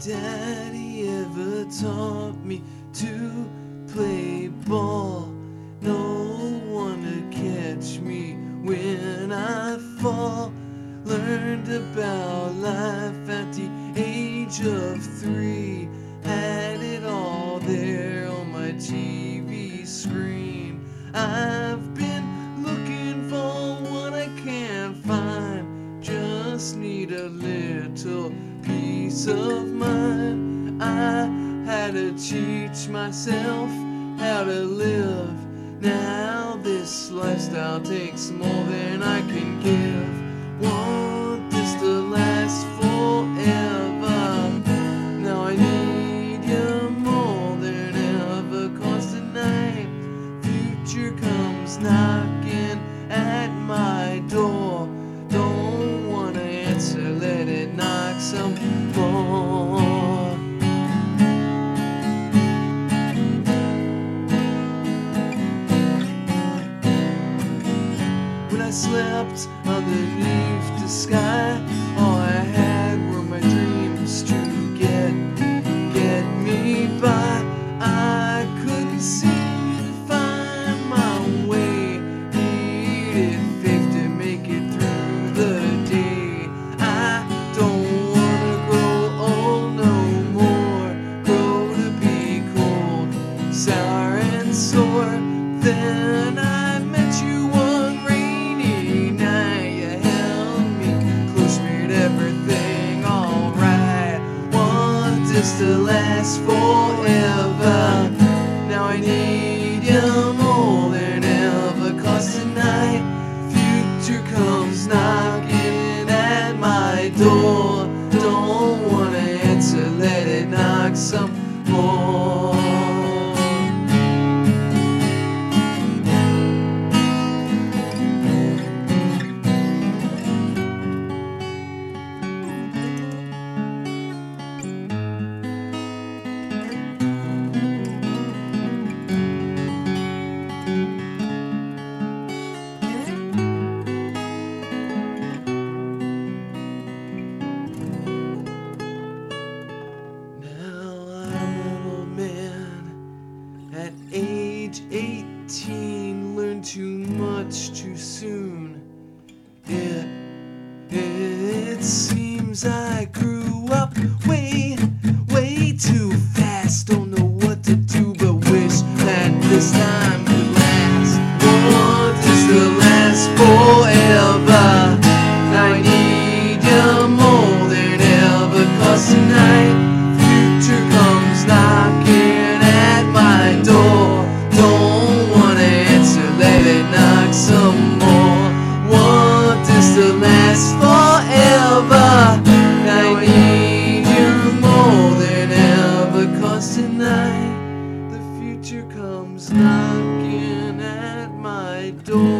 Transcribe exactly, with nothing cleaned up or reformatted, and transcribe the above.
Daddy ever taught me to play ball. No one to catch me when I fall. Learned about life at the age of three. Had it all there on my T V screen. I've been looking for what I can't find. Just need a little peace of mind. I had to teach myself how to live. Now this lifestyle takes more than I can give. Want this to last forever. Now I need you more than ever, 'cause tonight future comes knocking at my door. Don't wanna answer, let it knock some more. When I slept underneath the sky, all I had were my dreams to get, get me by. I couldn't seem to find my way. Needed faith to make it through the day. I don't wanna grow old no more. Grow to be cold, sour and sore. Then I met you one rainy night. You held me close, made everything alright. Want this to last forever. Now I need you more than ever, 'cause tonight future comes knocking at my door. Don't wanna answer, let it knock some more. At age eighteen, learned too much too soon. It, it seems I grew up way, way too fast. Don't know what to do but wish that this time could last. Want this to last forever. I need you more than ever, 'cause tonight future comes knocking at my door. Don't wanna answer, let it knock some more. Want this to last forever. I need you more than ever, 'cause tonight the future comes knocking at my door.